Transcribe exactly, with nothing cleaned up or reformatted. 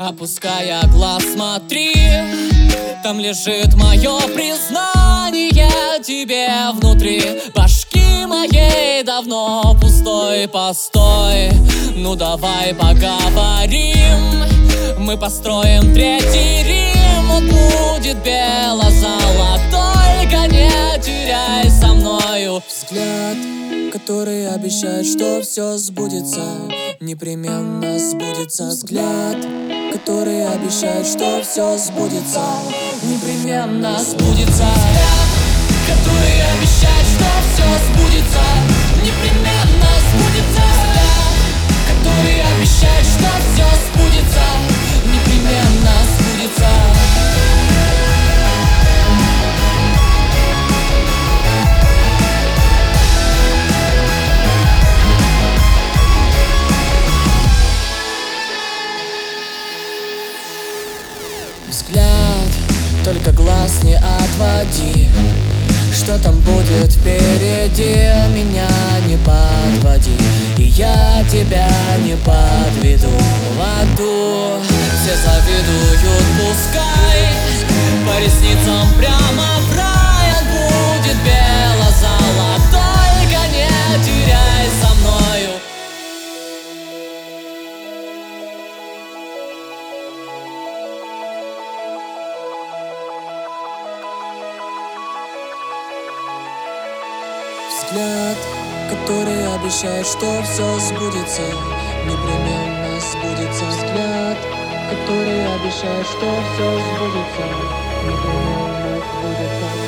Опуская глаз, смотри, там лежит мое признание тебе внутри башки моей давно пустой постой. Ну давай поговорим, мы построим третий Рим. Он будет бело-золотой, только не теряй со мною взгляд, который обещает, что все сбудется, непременно сбудется. Взгляд, который обещает, что все сбудется, непременно сбудется. Взгляд, который обещает, что все сбудется, непременно сбудется. Взгляд, который обещает, что все сбудется, непременно сбудется. Взгляд, только глаз не отводи, что там будет впереди, меня не подводи, и я тебя не подведу. В аду все завидуют, пускай по ресницам прямо в рай. Он будет бело-золотой, только не теряй со мною. Взгляд, который обещает, что все сбудется, непременно сбудется. Взгляд, который обещает, что все сбудется, непременно сбудется.